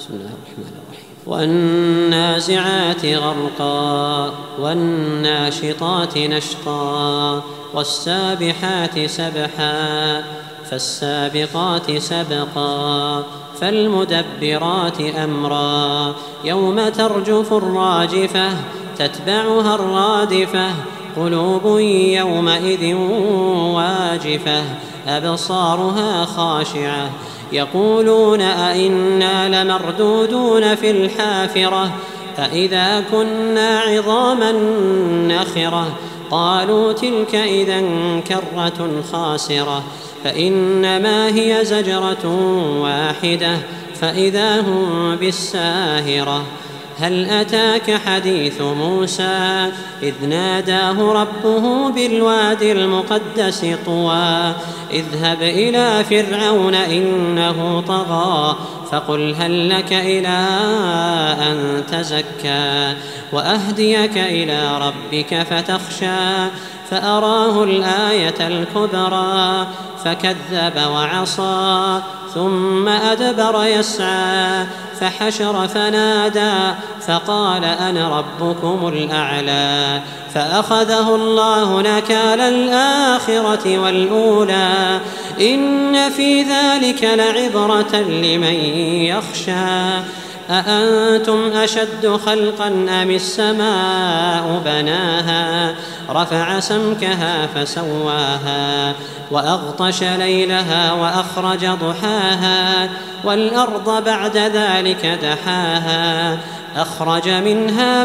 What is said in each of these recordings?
بسم الله الرحمن الرحيم. والنازعات غرقا والناشطات نشطا والسابحات سبحا فالسابقات سبقا فالمدبرات أمرا يوم ترجف الراجفة تتبعها الرادفة قلوب يومئذ واجفة أبصارها خاشعة يقولون أئنا لمردودون في الحافرة أئذا كنا عظاما نخرة قالوا تلك إذا كرة خاسرة فإنما هي زجرة واحدة فإذا هم بالساهرة هل أتاك حديث موسى إذ ناداه ربه بالوادي المقدس طوى اذهب إلى فرعون إنه طغى فقل هل لك إلى أن تزكى وأهديك إلى ربك فتخشى فأراه الآية الكبرى فكذب وعصى ثم أدبر يسعى فحشر فنادى فقال أنا ربكم الأعلى فأخذه الله نكال الآخرة والأولى إن في ذلك لعبرة لمن يخشى أأنتم أشد خلقا أم السماء بناها رفع سمكها فسواها وأغطش ليلها وأخرج ضحاها والأرض بعد ذلك دحاها أخرج منها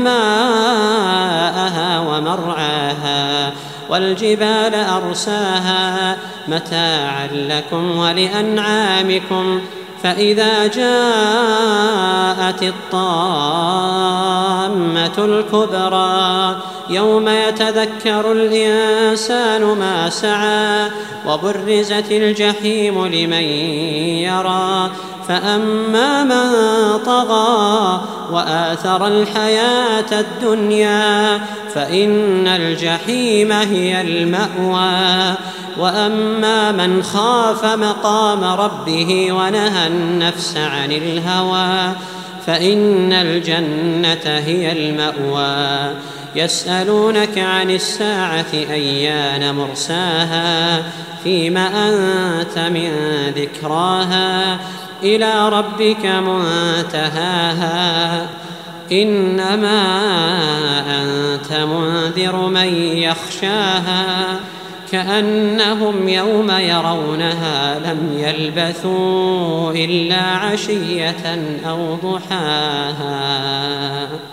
ماءها ومرعاها والجبال أرساها متاعا لكم ولأنعامكم فإذا جاءت الطامة الكبرى يوم يتذكر الإنسان ما سعى وبرزت الجحيم لمن يرى فأما من طغى وآثر الحياة الدنيا فإن الجحيم هي المأوى وأما من خاف مقام ربه ونهى النفس عن الهوى فإن الجنة هي المأوى يسألونك عن الساعة أيان مرساها فيم أنت من ذكراها إلى ربك منتهاها إنما أنت منذر من يخشاها كأنهم يوم يرونها لم يلبثوا إلا عشية أو ضحاها.